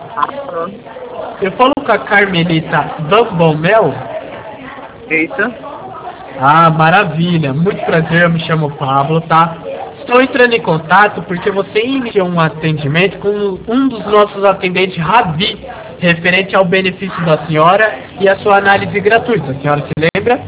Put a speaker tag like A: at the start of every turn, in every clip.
A: Eu falo com a Carmelita Bambomel.
B: Isso.
A: Ah, maravilha. Muito prazer, eu me chamo Pablo, tá? Estou entrando em contato porque você iniciou um atendimento com um dos nossos atendentes, Ravi, referente ao benefício da senhora e a sua análise gratuita. A senhora se lembra?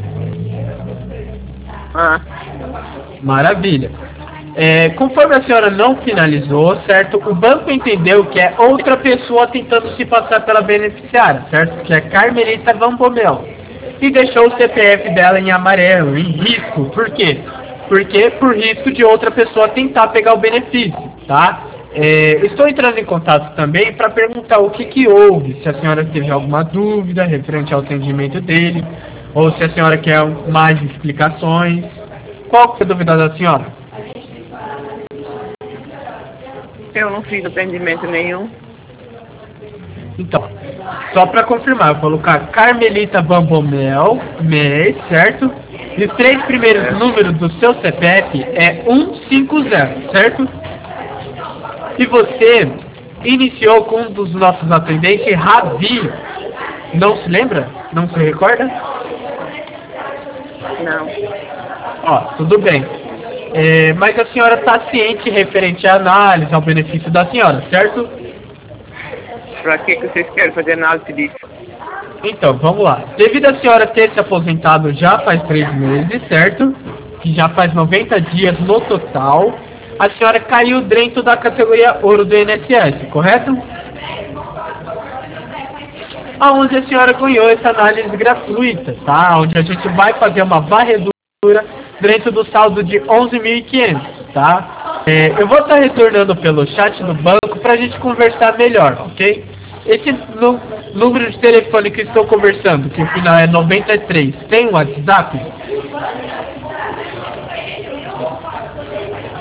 B: Ah,
A: Maravilha. Conforme a senhora não finalizou, certo? O banco entendeu que é outra pessoa tentando se passar pela beneficiária, certo? Que é Carmelita Bambomel. E deixou o CPF dela em amarelo, em risco. Por quê? Porque por risco de outra pessoa tentar pegar o benefício, tá? Estou entrando em contato também para perguntar o que houve, se a senhora teve alguma dúvida referente ao atendimento dele, ou se a senhora quer mais explicações. Qual que é a dúvida da senhora?
B: eu não fiz atendimento nenhum.
A: Então, só para confirmar, eu vou colocar Carmelita Bambomel, mês, certo? E os 3 primeiros números do seu CPF é 150, certo? E você iniciou com um dos nossos atendentes, Ravi. Não se lembra? Não se recorda?
B: Não.
A: Ó, tudo bem. Mas a senhora está ciente referente à análise, ao benefício da senhora, certo?
B: Pra que vocês querem fazer análise disso?
A: Então, vamos lá. Devido a senhora ter se aposentado já faz 3 meses, certo? Que já faz 90 dias no total, a senhora caiu dentro da categoria ouro do INSS, correto? Aonde a senhora ganhou essa análise gratuita, tá? Onde a gente vai fazer uma varredura dentro do saldo de 11.500, tá? Eu vou estar retornando pelo chat do banco para a gente conversar melhor, ok? Esse número de telefone que estou conversando, que o final é 93, tem um WhatsApp?